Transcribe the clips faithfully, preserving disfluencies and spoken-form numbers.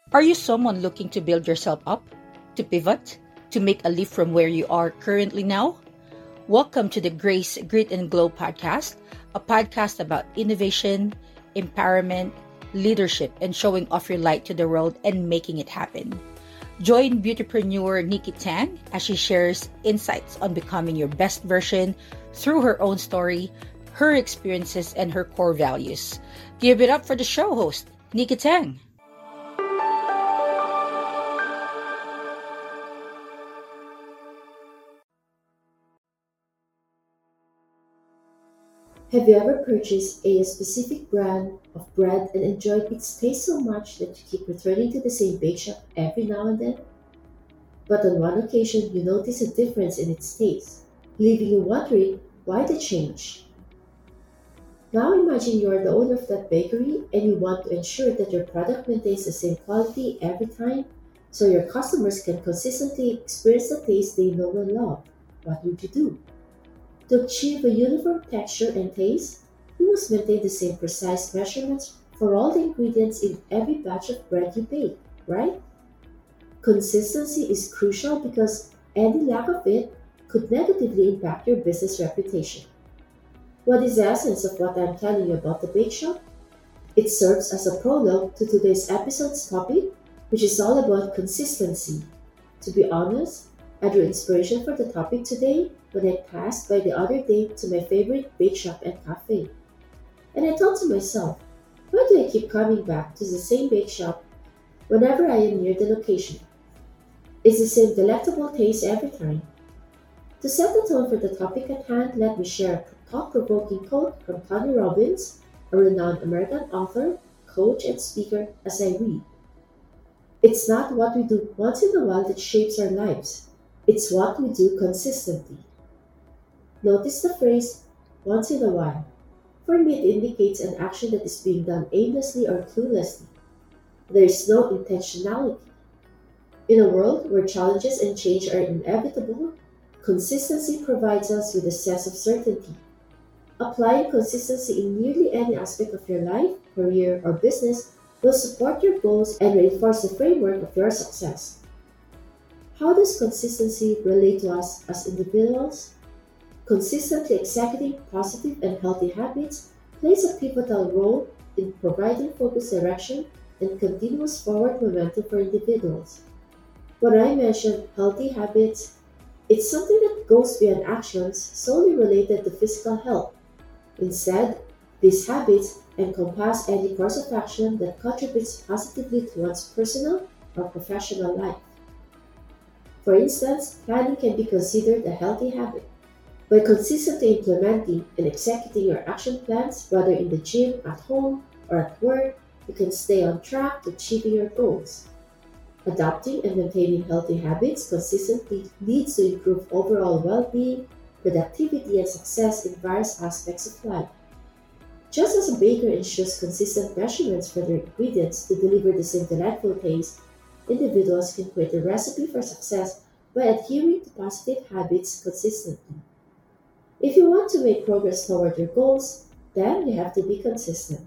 Are you someone looking to build yourself up, to pivot, to make a leap from where you are currently now? Welcome to the Grace, Grit, and Glow podcast, a podcast about innovation, empowerment, leadership, and showing off your light to the world and making it happen. Join beautypreneur Nikki Tang as she shares insights on becoming your best version through her own story, her experiences, and her core values. Give it up for the show host, Nikki Tang. Have you ever purchased a specific brand of bread and enjoyed its taste so much that you keep returning to the same bake shop every now and then? But on one occasion, you notice a difference in its taste, leaving you wondering why the change. Now imagine you are the owner of that bakery and you want to ensure that your product maintains the same quality every time so your customers can consistently experience the taste they know and love. What would you do? To achieve a uniform texture and taste, you must maintain the same precise measurements for all the ingredients in every batch of bread you bake, right? Consistency is crucial because any lack of it could negatively impact your business reputation. What is the essence of what I'm telling you about the bake shop? It serves as a prologue to today's episode's topic, which is all about consistency. To be honest, I drew inspiration for the topic today when I passed by the other day to my favorite bake shop and cafe. And I thought to myself, why do I keep coming back to the same bake shop whenever I am near the location? It's the same delectable taste every time. To set the tone for the topic at hand, let me share a thought-provoking quote from Tony Robbins, a renowned American author, coach, and speaker, as I read. It's not what we do once in a while that shapes our lives. It's what we do consistently. Notice the phrase, once in a while. For me, it indicates an action that is being done aimlessly or cluelessly. There is no intentionality. In a world where challenges and change are inevitable, consistency provides us with a sense of certainty. Applying consistency in nearly any aspect of your life, career, or business will support your goals and reinforce the framework of your success. How does consistency relate to us as individuals? Consistently executing positive and healthy habits plays a pivotal role in providing focused direction and continuous forward momentum for individuals. When I mention healthy habits, it's something that goes beyond actions solely related to physical health. Instead, these habits encompass any course of action that contributes positively to one's personal or professional life. For instance, planning can be considered a healthy habit. By consistently implementing and executing your action plans, whether in the gym, at home, or at work, you can stay on track to achieving your goals. Adopting and maintaining healthy habits consistently leads to improved overall well-being, productivity, and success in various aspects of life. Just as a baker ensures consistent measurements for their ingredients to deliver the same delightful taste, individuals can create a recipe for success by adhering to positive habits consistently. If you want to make progress toward your goals, then you have to be consistent.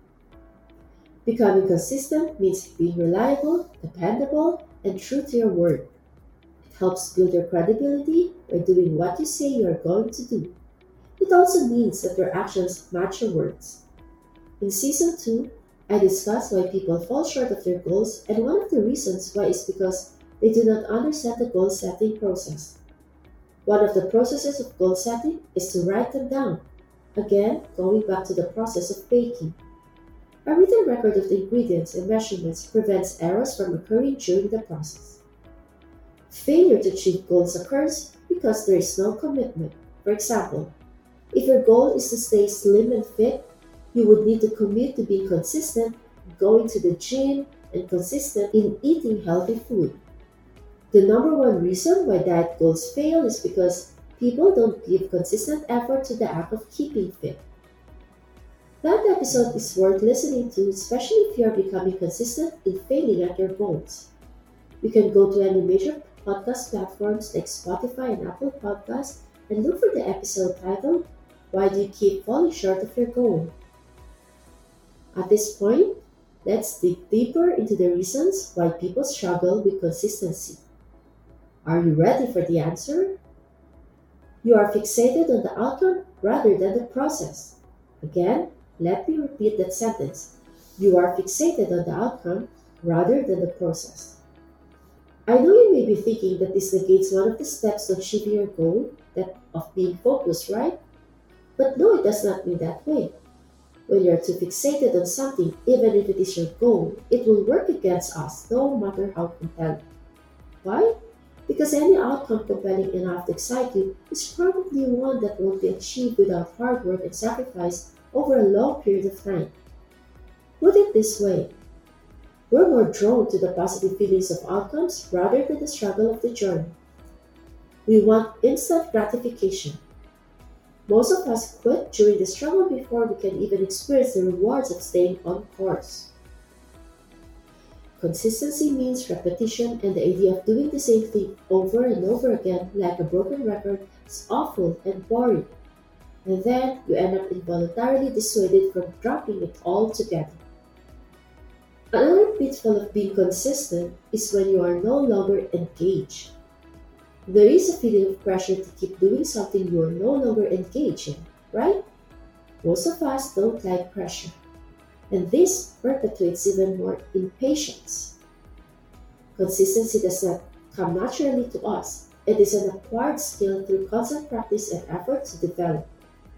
Becoming consistent means being reliable, dependable, and true to your word. It helps build your credibility by doing what you say you are going to do. It also means that your actions match your words. In Season two, I discussed why people fall short of their goals, and one of the reasons why is because they do not understand the goal setting process. One of the processes of goal setting is to write them down. Again, going back to the process of baking. A written record of the ingredients and measurements prevents errors from occurring during the process. Failure to achieve goals occurs because there is no commitment. For example, if your goal is to stay slim and fit, you would need to commit to being consistent, going to the gym, and consistent in eating healthy food. The number one reason why diet goals fail is because people don't give consistent effort to the act of keeping fit. That episode is worth listening to, especially if you are becoming consistent in failing at your goals. You can go to any major podcast platforms like Spotify and Apple Podcasts and look for the episode titled, Why Do You Keep Falling Short of Your Goal? At this point, Let's dig deeper into the reasons why people struggle with consistency. Are you ready for the answer? You are fixated on the outcome rather than the process. Again, let me repeat that sentence. You are fixated on the outcome rather than the process. I know you may be thinking that this negates one of the steps to achieving your goal, that of being focused, right? But no, it does not mean that way. When you are too fixated on something, even if it is your goal, it will work against us no matter how compelling. Why? Because any outcome compelling enough to excite you is probably one that won't be achieved without hard work and sacrifice over a long period of time. Put it this way, we're more drawn to the positive feelings of outcomes rather than the struggle of the journey. We want instant gratification. Most of us quit during the struggle before we can even experience the rewards of staying on course. Consistency means repetition, and the idea of doing the same thing over and over again like a broken record is awful and boring. And then you end up involuntarily dissuaded from dropping it altogether. Another pitfall of being consistent is when you are no longer engaged. There is a feeling of pressure to keep doing something you are no longer engaged in, right? Most of us don't like pressure, and this perpetuates even more impatience. Consistency does not come naturally to us. It is an acquired skill through constant practice and effort to develop.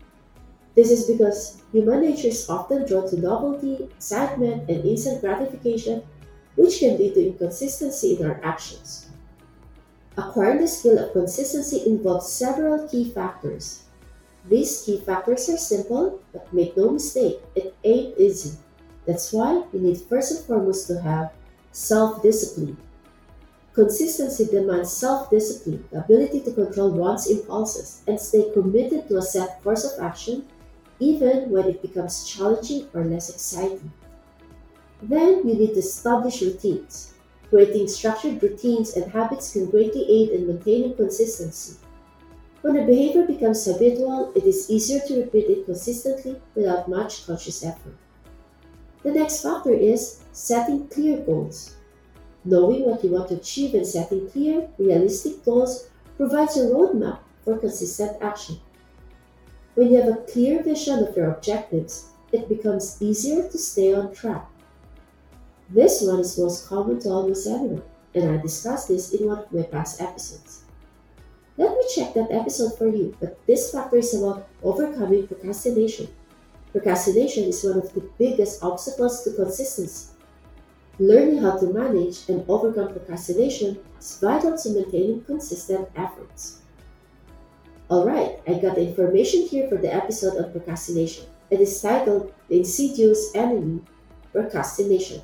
This is because human nature is often drawn to novelty, excitement, and instant gratification, which can lead to inconsistency in our actions. Acquiring the skill of consistency involves several key factors. These key factors are simple, but make no mistake, it ain't easy. That's why you need first and foremost to have self-discipline. Consistency demands self-discipline, the ability to control one's impulses and stay committed to a set course of action even when it becomes challenging or less exciting. Then you need to establish routines. Creating structured routines and habits can greatly aid in maintaining consistency. When a behavior becomes habitual, it is easier to repeat it consistently without much conscious effort. The next factor is setting clear goals. Knowing what you want to achieve and setting clear, realistic goals provides a roadmap for consistent action. When you have a clear vision of your objectives, it becomes easier to stay on track. This one is most common to almost everyone, and I discussed this in one of my past episodes. Let me check that episode for you, but this factor is about overcoming procrastination. Procrastination is one of the biggest obstacles to consistency. Learning how to manage and overcome procrastination is vital to maintaining consistent efforts. Alright, I got the information here for the episode on procrastination. It is titled The Insidious Enemy, Procrastination.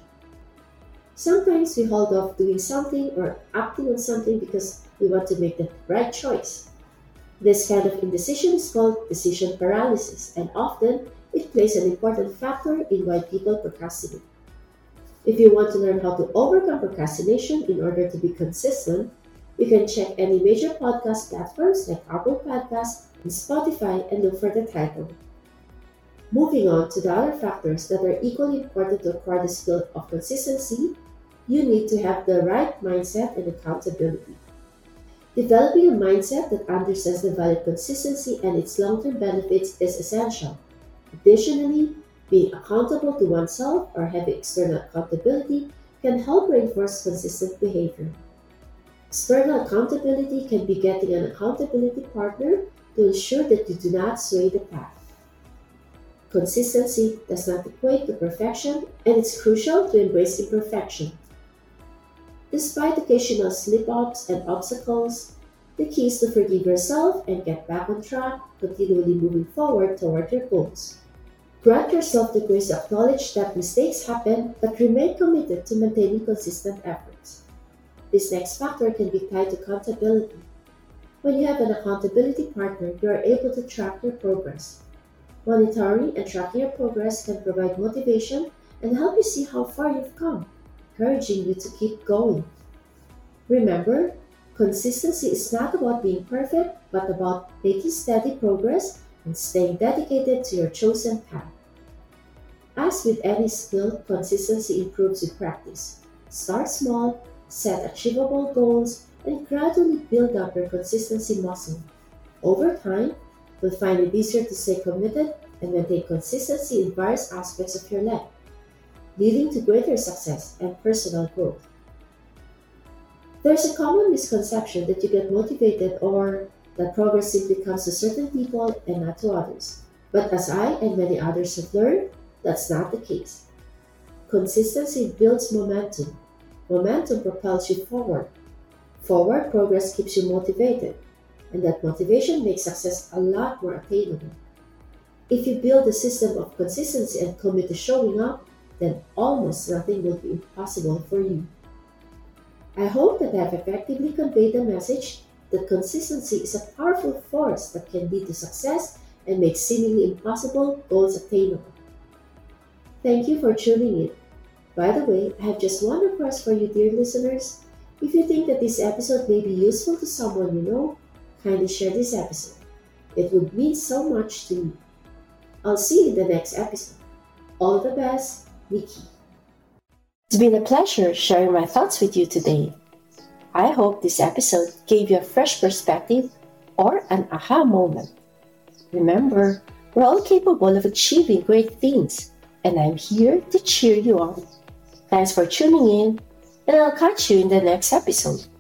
Sometimes we hold off doing something or acting on something because we want to make the right choice. This kind of indecision is called decision paralysis, and often it plays an important factor in why people procrastinate. If you want to learn how to overcome procrastination in order to be consistent, you can check any major podcast platforms like Apple Podcasts and Spotify and look for the title. Moving on to the other factors that are equally important to acquire the skill of consistency, you need to have the right mindset and accountability. Developing a mindset that understands the value of consistency and its long-term benefits is essential. Additionally, being accountable to oneself or having external accountability can help reinforce consistent behavior. External accountability can be getting an accountability partner to ensure that you do not sway the path. Consistency does not equate to perfection, and it's crucial to embrace imperfection. Despite occasional slip-ups and obstacles, the key is to forgive yourself and get back on track, continually moving forward toward your goals. Grant yourself the grace to acknowledge that mistakes happen, but remain committed to maintaining consistent efforts. This next factor can be tied to accountability. When you have an accountability partner, you are able to track your progress. Monitoring and tracking your progress can provide motivation and help you see how far you've come, encouraging you to keep going. Remember, consistency is not about being perfect, but about making steady progress and staying dedicated to your chosen path. As with any skill, consistency improves with practice. Start small, set achievable goals, and gradually build up your consistency muscle. Over time, you'll find it easier to stay committed and maintain consistency in various aspects of your life, leading to greater success and personal growth. There's a common misconception that you get motivated or that progress simply comes to certain people and not to others. But as I and many others have learned, that's not the case. Consistency builds momentum. Momentum propels you forward. Forward progress keeps you motivated, and that motivation makes success a lot more attainable. If you build a system of consistency and commit to showing up, then almost nothing will be impossible for you. I hope that I have effectively conveyed the message that consistency is a powerful force that can lead to success and make seemingly impossible goals attainable. Thank you for tuning in. By the way, I have just one request for you, dear listeners. If you think that this episode may be useful to someone you know, kindly share this episode. It would mean so much to me. I'll see you in the next episode. All the best, Nikki. It's been a pleasure sharing my thoughts with you today. I hope this episode gave you a fresh perspective or an aha moment. Remember, we're all capable of achieving great things, and I'm here to cheer you on. Thanks for tuning in, and I'll catch you in the next episode.